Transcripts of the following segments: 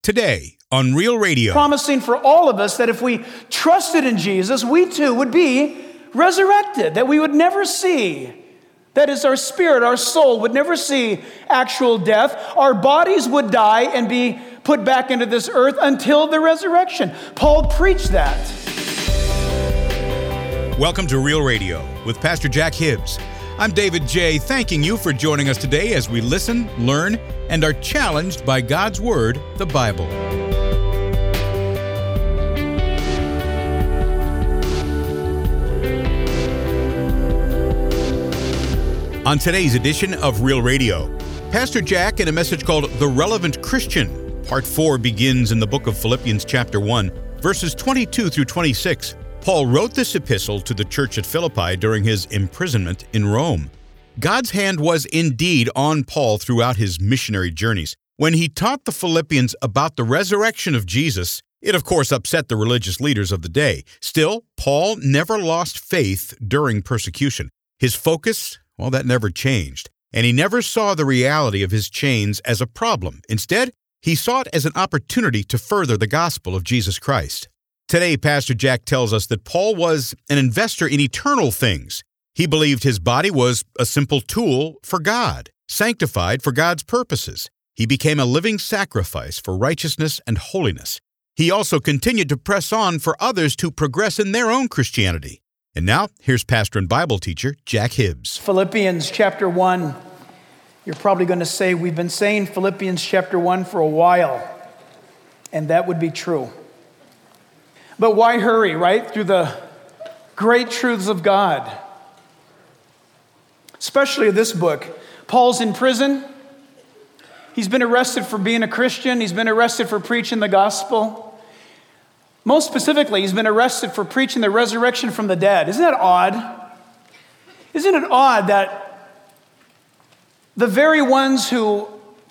today on Real Radio. Promising for all of us that if we trusted in Jesus, we too would be resurrected, that we would never see, that is, our spirit, our soul would never see actual death. Our bodies would die and be put back into this earth until the resurrection. Paul preached that. Welcome to Real Radio with Pastor Jack Hibbs. I'm David J., thanking you for joining us today as we listen, learn, and are challenged by God's Word, the Bible. On today's edition of Real Radio, Pastor Jack in a message called The Relevant Christian. Part 4 begins in the book of Philippians chapter 1, verses 22 through 26. Paul wrote this epistle to the church at Philippi during his imprisonment in Rome. God's hand was indeed on Paul throughout his missionary journeys. When he taught the Philippians about the resurrection of Jesus, it of course upset the religious leaders of the day. Still, Paul never lost faith during persecution. His focus, that never changed. And he never saw the reality of his chains as a problem. Instead, he saw it as an opportunity to further the gospel of Jesus Christ. Today, Pastor Jack tells us that Paul was an investor in eternal things. He believed his body was a simple tool for God, sanctified for God's purposes. He became a living sacrifice for righteousness and holiness. He also continued to press on for others to progress in their own Christianity. And now, here's pastor and Bible teacher Jack Hibbs. Philippians chapter 1. You're probably going to say, we've been saying Philippians chapter 1 for a while. And that would be true. But why hurry, right? Through the great truths of God. Especially this book. Paul's in prison. He's been arrested for being a Christian. He's been arrested for preaching the gospel. Most specifically, he's been arrested for preaching the resurrection from the dead. Isn't that odd? Isn't it odd that the very ones who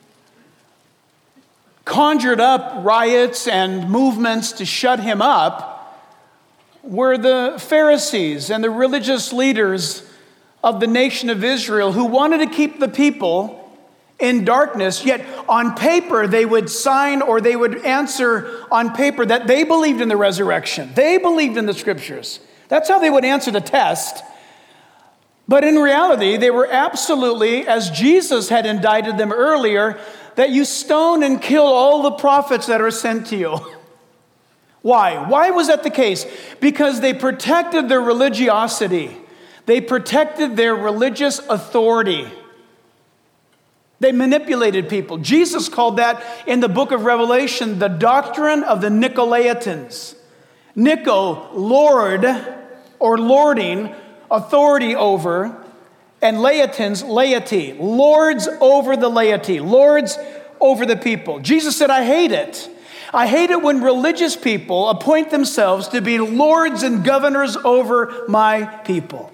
conjured up riots and movements to shut him up were the Pharisees and the religious leaders of the nation of Israel who wanted to keep the people in darkness, yet on paper they would sign or they would answer on paper that they believed in the resurrection. They believed in the scriptures. That's how they would answer the test. But in reality, they were absolutely, as Jesus had indicted them earlier, that you stone and kill all the prophets that are sent to you. Why? Why was that the case? Because they protected their religiosity. They protected their religious authority. They manipulated people. Jesus called that in the book of Revelation the doctrine of the Nicolaitans. Nico, Lord, or lording, authority over, and laitans, laity. Lords over the laity. Lords over the people. Jesus said, I hate it. I hate it when religious people appoint themselves to be lords and governors over my people.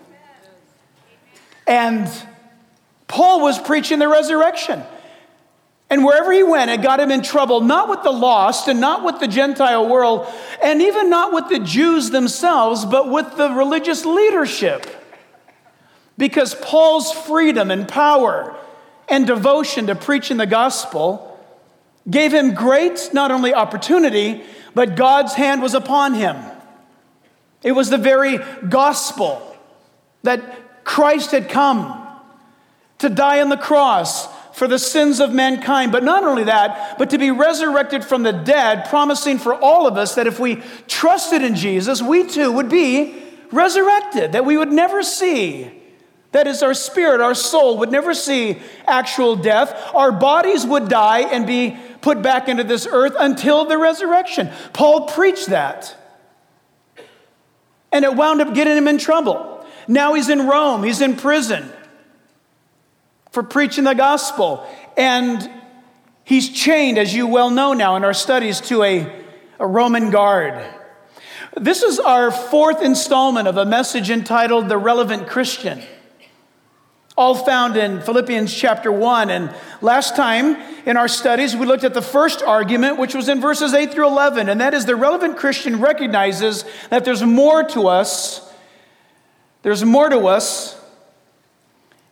And Paul was preaching the resurrection. And wherever he went, it got him in trouble, not with the lost and not with the Gentile world, and even not with the Jews themselves, but with the religious leadership. Because Paul's freedom and power and devotion to preaching the gospel gave him great, not only opportunity, but God's hand was upon him. It was the very gospel that Christ had come to die on the cross for the sins of mankind. But not only that, but to be resurrected from the dead, promising for all of us that if we trusted in Jesus, we too would be resurrected, that we would never see. That is, our spirit, our soul would never see actual death. Our bodies would die and be put back into this earth until the resurrection. Paul preached that. And it wound up getting him in trouble. Now he's in Rome. He's in prison for preaching the gospel. And he's chained, as you well know now in our studies, to a Roman guard. This is our fourth installment of a message entitled The Relevant Christian. All found in Philippians chapter 1. And last time in our studies, we looked at the first argument, which was in verses 8 through 11. And that is the relevant Christian recognizes that there's more to us. There's more to us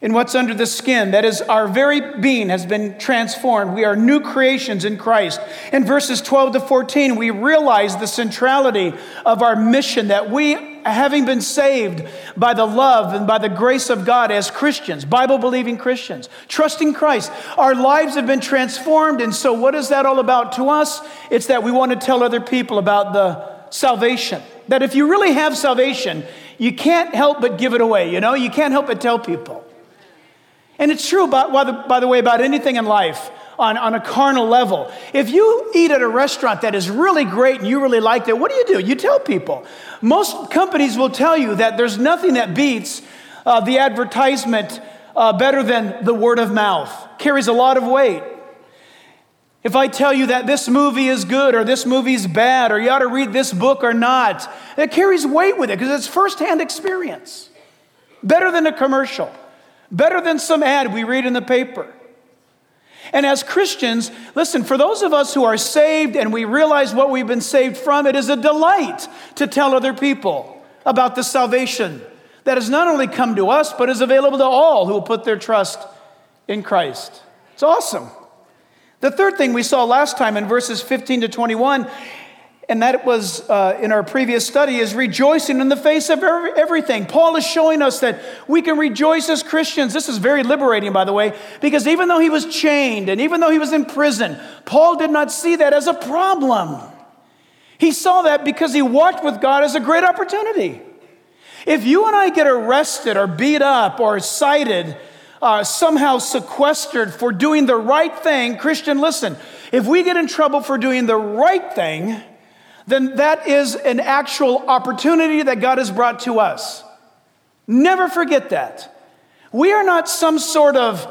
in what's under the skin. That is, our very being has been transformed. We are new creations in Christ. In verses 12 to 14, we realize the centrality of our mission, that we, having been saved by the love and by the grace of God as Christians, Bible-believing Christians, trusting Christ, our lives have been transformed. And so what is that all about to us? It's that we want to tell other people about the salvation. That if you really have salvation, you can't help but give it away, You can't help but tell people. And it's true, by the way, about anything in life on a carnal level. If you eat at a restaurant that is really great and you really liked it, what do? You tell people. Most companies will tell you that there's nothing that beats the advertisement better than the word of mouth. Carries a lot of weight. If I tell you that this movie is good or this movie is bad or you ought to read this book or not, it carries weight with it because it's firsthand experience. Better than a commercial. Better than some ad we read in the paper. And as Christians, listen, for those of us who are saved and we realize what we've been saved from, it is a delight to tell other people about the salvation that has not only come to us, but is available to all who will put their trust in Christ. It's awesome. The third thing we saw last time in verses 15 to 21, and that was in our previous study, is rejoicing in the face of everything. Paul is showing us that we can rejoice as Christians. This is very liberating, by the way, because even though he was chained and even though he was in prison, Paul did not see that as a problem. He saw that because he walked with God as a great opportunity. If you and I get arrested or beat up or cited, somehow sequestered for doing the right thing, Christian, listen, if we get in trouble for doing the right thing, then that is an actual opportunity that God has brought to us. Never forget that. We are not some sort of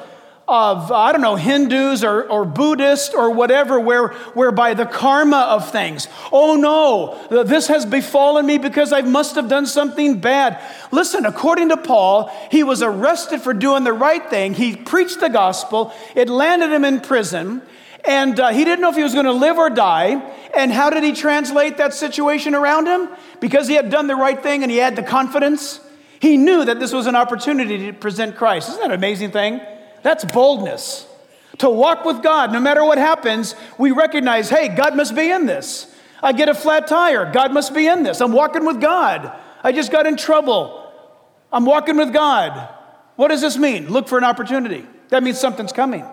Hindus or Buddhists or whatever, whereby the karma of things. Oh no, this has befallen me because I must have done something bad. Listen, according to Paul, he was arrested for doing the right thing. He preached the gospel. It landed him in prison. And he didn't know if he was going to live or die. And how did he translate that situation around him? Because he had done the right thing and he had the confidence. He knew that this was an opportunity to present Christ. Isn't that an amazing thing? That's boldness. To walk with God, no matter what happens, we recognize, hey, God must be in this. I get a flat tire. God must be in this. I'm walking with God. I just got in trouble. I'm walking with God. What does this mean? Look for an opportunity. That means something's coming.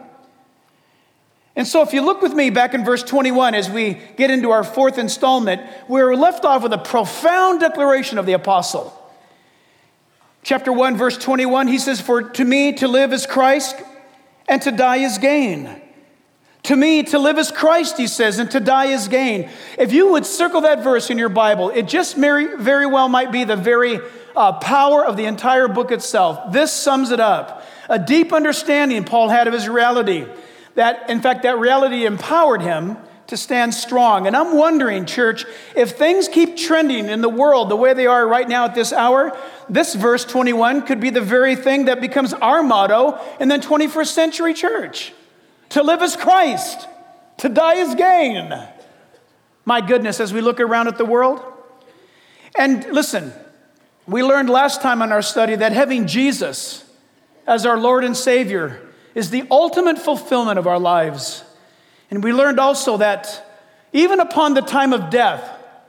And so if you look with me back in verse 21 as we get into our fourth installment, we're left off with a profound declaration of the apostle. Chapter 1, verse 21, he says, "For to me to live is Christ, and to die is gain." To me to live is Christ, he says, and to die is gain. If you would circle that verse in your Bible, it just very well might be the very power of the entire book itself. This sums it up. A deep understanding Paul had of his reality. That, in fact, that reality empowered him to stand strong. And I'm wondering, church, if things keep trending in the world the way they are right now at this hour, this verse 21 could be the very thing that becomes our motto in the 21st century church. To live is Christ, to die is gain. My goodness, as we look around at the world. And listen, we learned last time in our study that having Jesus as our Lord and Savior is the ultimate fulfillment of our lives. And we learned also that even upon the time of death,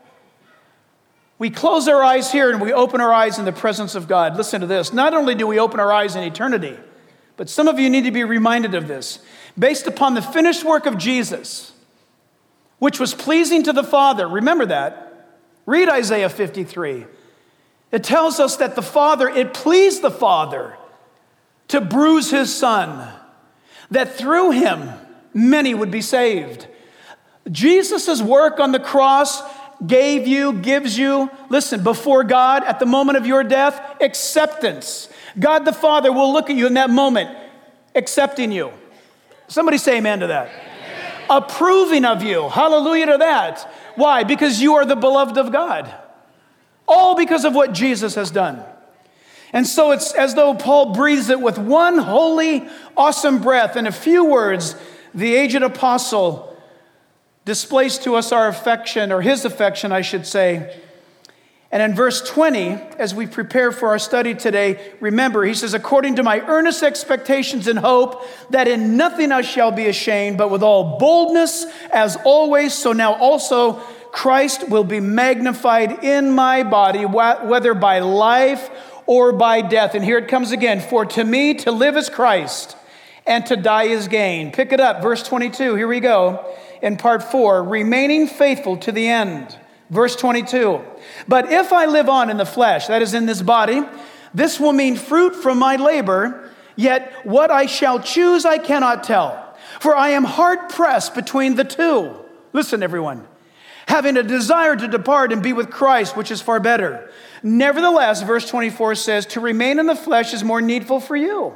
we close our eyes here and we open our eyes in the presence of God. Listen to this. Not only do we open our eyes in eternity, but some of you need to be reminded of this. Based upon the finished work of Jesus, which was pleasing to the Father. Remember that. Read Isaiah 53. It tells us that it pleased the Father to bruise his Son, that through him many would be saved. Jesus' work on the cross gives you, listen, before God at the moment of your death, acceptance. God the Father will look at you in that moment, accepting you. Somebody say amen to that. Amen. Approving of you. Hallelujah to that. Why? Because you are the beloved of God. All because of what Jesus has done. And so it's as though Paul breathes it with one holy, awesome breath. In a few words, the aged apostle displays to us our affection, or his affection, I should say. And in verse 20, as we prepare for our study today, remember, he says, according to my earnest expectations and hope, that in nothing I shall be ashamed, but with all boldness, as always, so now also Christ will be magnified in my body, whether by life or by death. And here it comes again. For to me to live is Christ, and to die is gain. Pick it up, verse 22. Here we go in part 4, remaining faithful to the end. Verse 22, but if I live on in the flesh, that is in this body, this will mean fruit from my labor, yet what I shall choose I cannot tell. For I am hard pressed between the two. Listen, everyone. Having a desire to depart and be with Christ, which is far better. Nevertheless, verse 24 says, to remain in the flesh is more needful for you.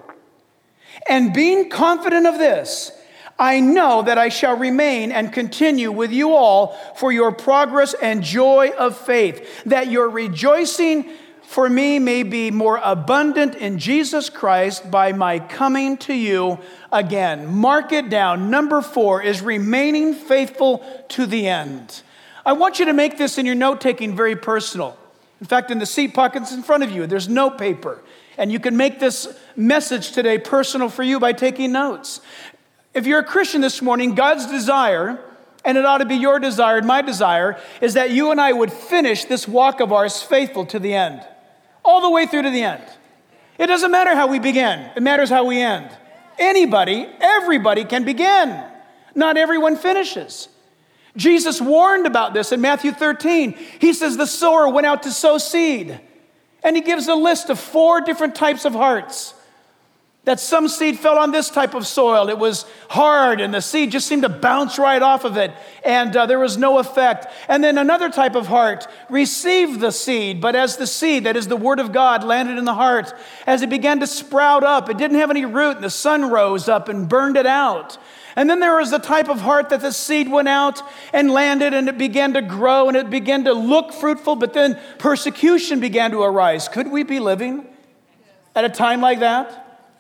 And being confident of this, I know that I shall remain and continue with you all for your progress and joy of faith, that your rejoicing for me may be more abundant in Jesus Christ by my coming to you again. Mark it down. Number 4 is remaining faithful to the end. I want you to make this in your note-taking very personal. In fact, in the seat pockets in front of you, there's note paper. And you can make this message today personal for you by taking notes. If you're a Christian this morning, God's desire, and it ought to be your desire and my desire, is that you and I would finish this walk of ours faithful to the end. All the way through to the end. It doesn't matter how we begin. It matters how we end. Anybody, everybody can begin. Not everyone finishes. Jesus warned about this in Matthew 13. He says the sower went out to sow seed. And he gives a list of 4 different types of hearts. That some seed fell on this type of soil. It was hard, and the seed just seemed to bounce right off of it, and there was no effect. And then another type of heart received the seed, but as the seed, that is the word of God, landed in the heart, as it began to sprout up, it didn't have any root, and the sun rose up and burned it out. And then there was the type of heart that the seed went out and landed, and it began to grow, and it began to look fruitful, but then persecution began to arise. Could we be living at a time like that?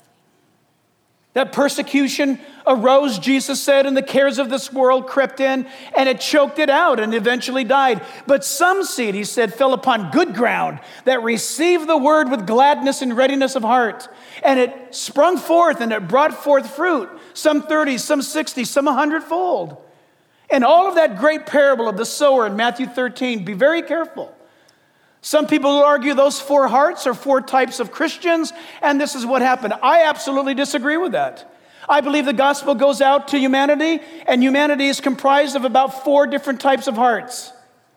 That persecution arose, Jesus said, and the cares of this world crept in, and it choked it out and eventually died. But some seed, he said, fell upon good ground that received the word with gladness and readiness of heart. And it sprung forth, and it brought forth fruit, some 30, some 60, some 100-fold. And all of that great parable of the sower in Matthew 13, be very careful. Some people will argue those 4 hearts are 4 types of Christians, and this is what happened. I absolutely disagree with that. I believe the gospel goes out to humanity, and humanity is comprised of about 4 different types of hearts.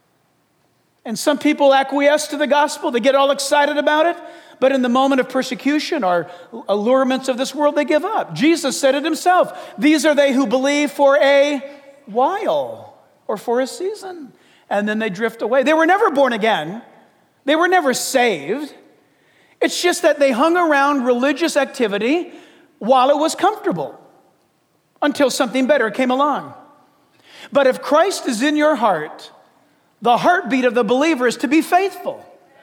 And some people acquiesce to the gospel, they get all excited about it, but in the moment of persecution or allurements of this world, they give up. Jesus said it himself. These are they who believe for a while or for a season, and then they drift away. They were never born again. They were never saved. It's just that they hung around religious activity while it was comfortable until something better came along. But if Christ is in your heart, the heartbeat of the believer is to be faithful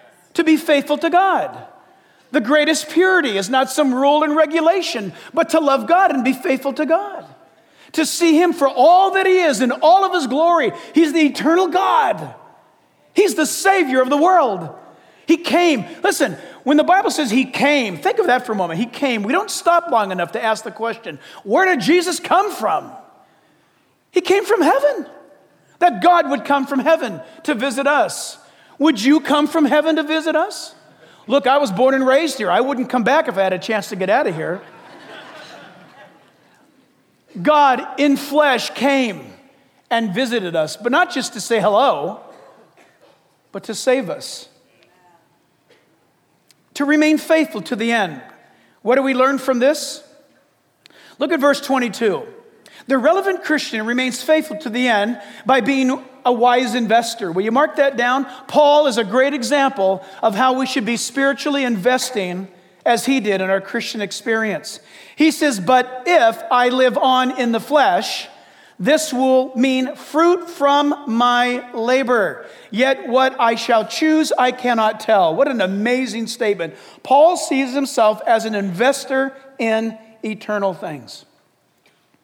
to God. The greatest purity is not some rule and regulation, but to love God and be faithful to God. To see him for all that he is in all of his glory. He's the eternal God. He's the Savior of the world. He came. Listen, when the Bible says he came, think of that for a moment. He came. We don't stop long enough to ask the question, where did Jesus come from? He came from heaven. That God would come from heaven to visit us. Would you come from heaven to visit us? Look, I was born and raised here. I wouldn't come back if I had a chance to get out of here. God in flesh came and visited us, but not just to say hello, but to save us. To remain faithful to the end. What do we learn from this? Look at verse 22. The relevant Christian remains faithful to the end by being a wise investor. Will you mark that down? Paul is a great example of how we should be spiritually investing as he did in our Christian experience. He says, but if I live on in the flesh, this will mean fruit from my labor. Yet what I shall choose, I cannot tell. What an amazing statement. Paul sees himself as an investor in eternal things.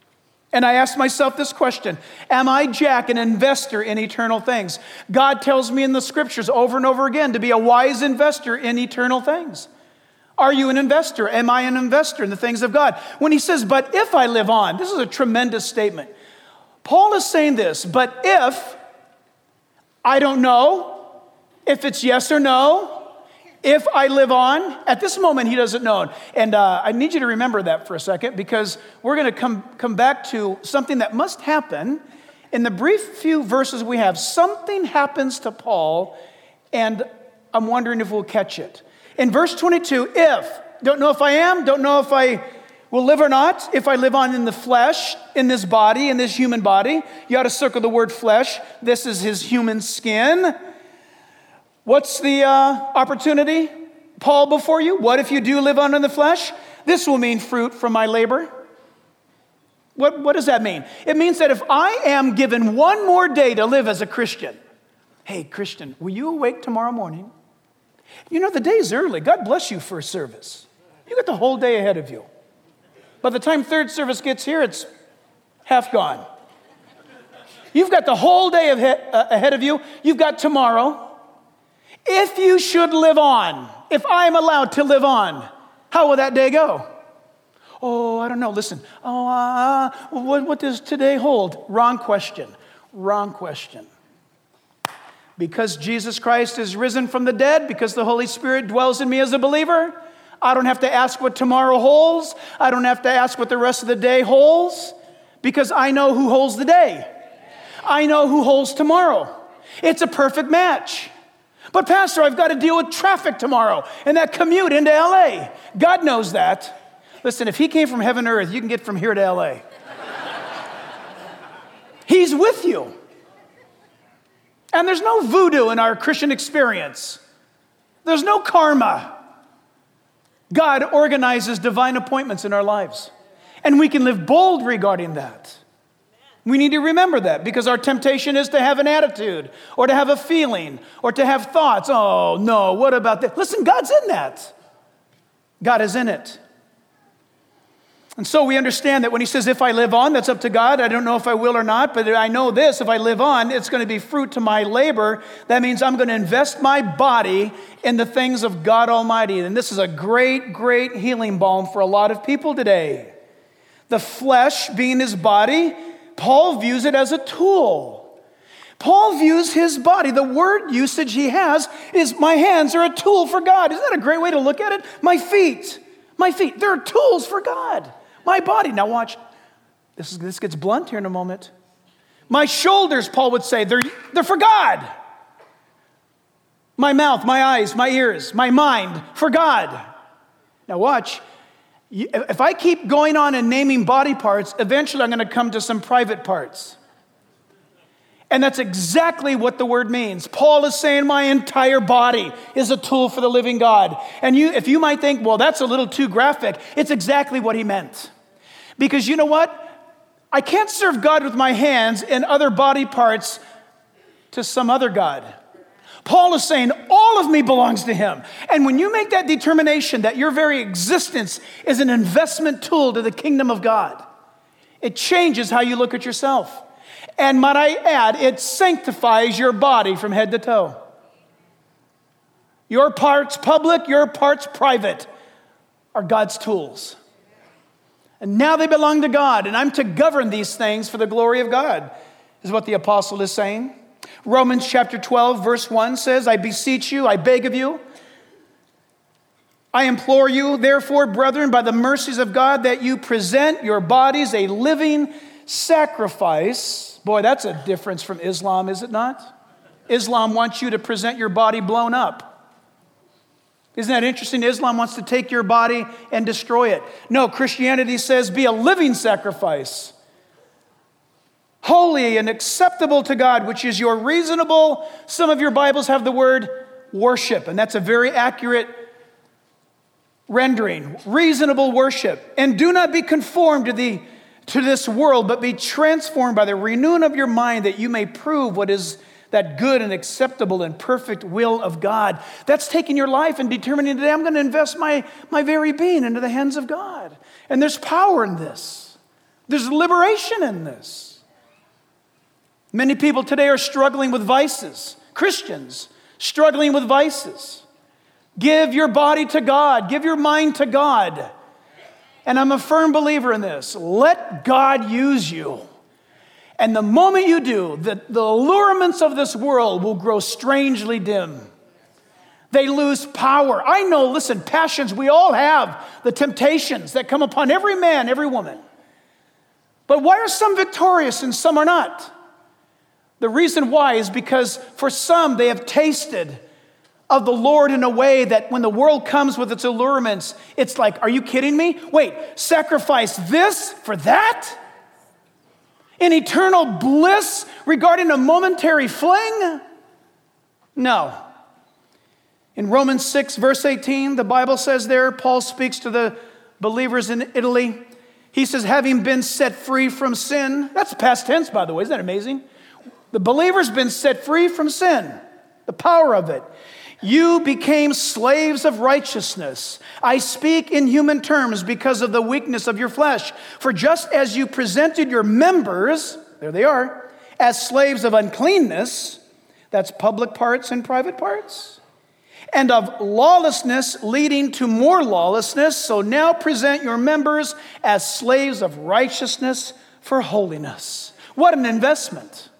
And I ask myself this question: am I, Jack, an investor in eternal things? God tells me in the scriptures over and over again to be a wise investor in eternal things. Are you an investor? Am I an investor in the things of God? When he says, but if I live on, this is a tremendous statement. Paul is saying this, but if, I don't know if it's yes or no, if I live on. At this moment, he doesn't know. And I need you to remember that for a second, because we're going to come back to something that must happen. In the brief few verses we have, something happens to Paul, and I'm wondering if we'll catch it. In verse 22, if, don't know if I am, don't know if I will live or not, if I live on in the flesh, in this body, in this human body. You ought to circle the word flesh. This is his human skin. What's the opportunity, Paul, before you? What if you do live on in the flesh? This will mean fruit from my labor. What does that mean? It means that if I am given one more day to live as a Christian, hey, Christian, will you awake tomorrow morning? You know, the day's early. God bless you for a service. You got the whole day ahead of you. By the time third service gets here, it's half gone. You've got the whole day ahead of you. You've got tomorrow. If you should live on, if I am allowed to live on, how will that day go? Oh, I don't know. Listen. What does today hold? Wrong question. Wrong question. Because Jesus Christ is risen from the dead, because the Holy Spirit dwells in me as a believer, I don't have to ask what tomorrow holds. I don't have to ask what the rest of the day holds, because I know who holds the day. I know who holds tomorrow. It's a perfect match. But Pastor, I've got to deal with traffic tomorrow and that commute into LA. God knows that. Listen, if he came from heaven to earth, you can get from here to LA. He's with you. And there's no voodoo in our Christian experience. There's no karma. God organizes divine appointments in our lives. And we can live bold regarding that. We need to remember that, because our temptation is to have an attitude or to have a feeling or to have thoughts. Oh, no, what about that? Listen, God's in that. God is in it. And so we understand that when he says, if I live on, that's up to God. I don't know if I will or not, but I know this: if I live on, it's going to be fruit to my labor. That means I'm going to invest my body in the things of God Almighty. And this is a great, great healing balm for a lot of people today. The flesh being his body, Paul views it as a tool. Paul views his body, the word usage he has is, my hands are a tool for God. Isn't that a great way to look at it? My feet, they're tools for God. My body, now watch, this gets blunt here in a moment. My shoulders, Paul would say, they're for God. My mouth, my eyes, my ears, my mind, for God. Now watch, if I keep going on and naming body parts, eventually I'm going to come to some private parts. And that's exactly what the word means. Paul is saying my entire body is a tool for the living God. And if you might think, well, that's a little too graphic, it's exactly what he meant. Because you know what? I can't serve God with my hands and other body parts to some other God. Paul is saying all of me belongs to him. And when you make that determination that your very existence is an investment tool to the kingdom of God, it changes how you look at yourself. And might I add, it sanctifies your body from head to toe. Your parts public, your parts private are God's tools. And now they belong to God, and I'm to govern these things for the glory of God, is what the apostle is saying. Romans chapter 12, verse 1 says, I beseech you, I beg of you, I implore you, therefore, brethren, by the mercies of God, that you present your bodies a living sacrifice. Boy, that's a difference from Islam, is it not? Islam wants you to present your body blown up. Isn't that interesting? Islam wants to take your body and destroy it. No, Christianity says be a living sacrifice, holy and acceptable to God, which is your reasonable, some of your Bibles have the word worship, and that's a very accurate rendering, reasonable worship. And do not be conformed to this world, but be transformed by the renewing of your mind, that you may prove what is that good and acceptable and perfect will of God. That's taking your life and determining today, I'm going to invest my very being into the hands of God. And there's power in this. There's liberation in this. Many people today are struggling with vices. Christians struggling with vices. Give your body to God. Give your mind to God. And I'm a firm believer in this. Let God use you. And the moment you do, the allurements of this world will grow strangely dim. They lose power. I know, listen, passions, we all have the temptations that come upon every man, every woman. But why are some victorious and some are not? The reason why is because for some, they have tasted of the Lord in a way that when the world comes with its allurements, it's like, are you kidding me? Wait, sacrifice this for that? In eternal bliss regarding a momentary fling? No. In Romans 6, verse 18, the Bible says there, Paul speaks to the believers in Italy. He says, having been set free from sin, that's past tense, by the way, isn't that amazing? The believer's been set free from sin, the power of it. You became slaves of righteousness. I speak in human terms because of the weakness of your flesh. For just as you presented your members, there they are, as slaves of uncleanness, that's public parts and private parts, and of lawlessness leading to more lawlessness, so now present your members as slaves of righteousness for holiness. What an investment.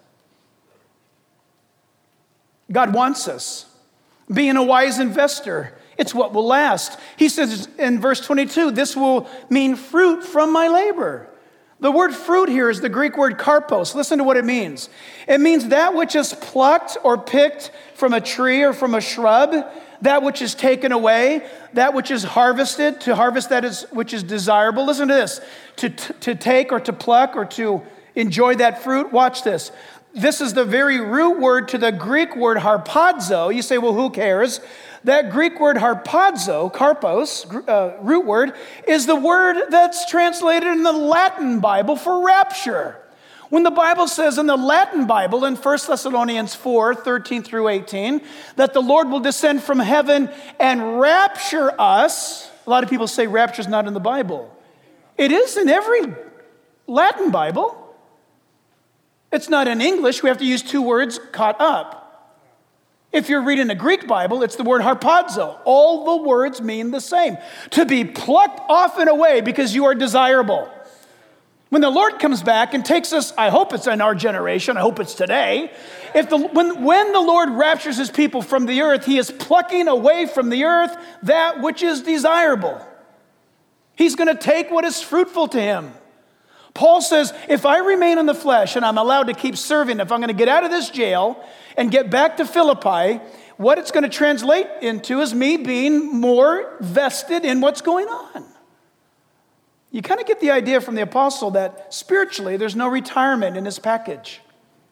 God wants us. Being a wise investor, it's what will last. He says in verse 22, this will mean fruit from my labor. The word fruit here is the Greek word karpos. Listen to what it means. It means that which is plucked or picked from a tree or from a shrub, that which is taken away, that which is harvested, to harvest that is which is desirable. Listen to this. To take or to pluck or to enjoy that fruit, watch this. This is the very root word to the Greek word harpazo. You say, well, who cares? That Greek word harpazo, karpos, root word, is the word that's translated in the Latin Bible for rapture. When the Bible says in the Latin Bible, in 1 Thessalonians 4, 13 through 18, that the Lord will descend from heaven and rapture us, a lot of people say rapture is not in the Bible. It is in every Latin Bible. It's not in English. We have to use two words, caught up. If you're reading the Greek Bible, it's the word harpazo. All the words mean the same. To be plucked off and away because you are desirable. When the Lord comes back and takes us, I hope it's in our generation, I hope it's today. When the Lord raptures his people from the earth, he is plucking away from the earth that which is desirable. He's going to take what is fruitful to him. Paul says, if I remain in the flesh and I'm allowed to keep serving, if I'm going to get out of this jail and get back to Philippi, what it's going to translate into is me being more vested in what's going on. You kind of get the idea from the apostle that spiritually there's no retirement in his package.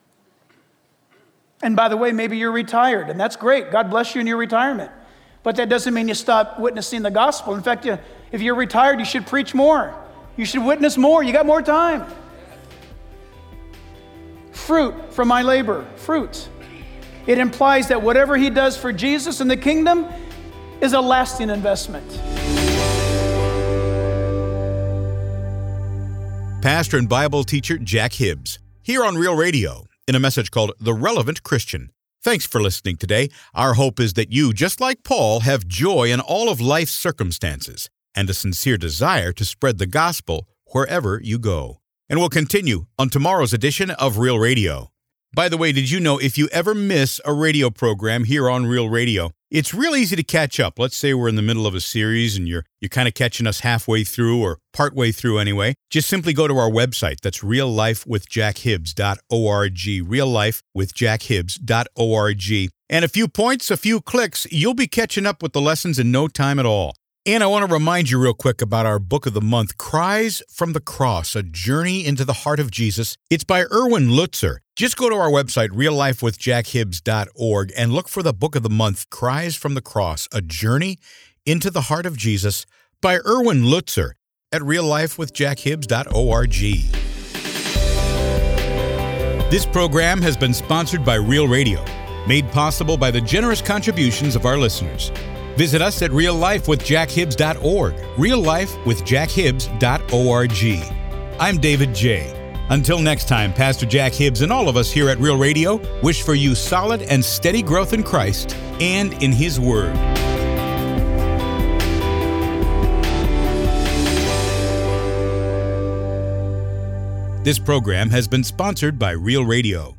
And by the way, maybe you're retired, and that's great. God bless you in your retirement. But that doesn't mean you stop witnessing the gospel. In fact, if you're retired, you should preach more. You should witness more. You got more time. Fruit from my labor. Fruit. It implies that whatever he does for Jesus and the kingdom is a lasting investment. Pastor and Bible teacher Jack Hibbs, here on Real Radio, in a message called The Relevant Christian. Thanks for listening today. Our hope is that you, just like Paul, have joy in all of life's circumstances and a sincere desire to spread the gospel wherever you go. And we'll continue on tomorrow's edition of Real Radio. By the way, did you know if you ever miss a radio program here on Real Radio, it's real easy to catch up. Let's say we're in the middle of a series and you're kind of catching us halfway through or partway through anyway. Just simply go to our website. That's reallifewithjackhibbs.org, reallifewithjackhibbs.org. And a few points, a few clicks, you'll be catching up with the lessons in no time at all. And I want to remind you real quick about our book of the month, Cries from the Cross, A Journey into the Heart of Jesus. It's by Erwin Lutzer. Just go to our website, reallifewithjackhibbs.org, and look for the book of the month, Cries from the Cross, A Journey into the Heart of Jesus, by Erwin Lutzer at reallifewithjackhibbs.org. This program has been sponsored by Real Radio, made possible by the generous contributions of our listeners. Visit us at reallifewithjackhibbs.org, reallifewithjackhibbs.org. I'm David J. Until next time, Pastor Jack Hibbs and all of us here at Real Radio wish for you solid and steady growth in Christ and in His Word. This program has been sponsored by Real Radio.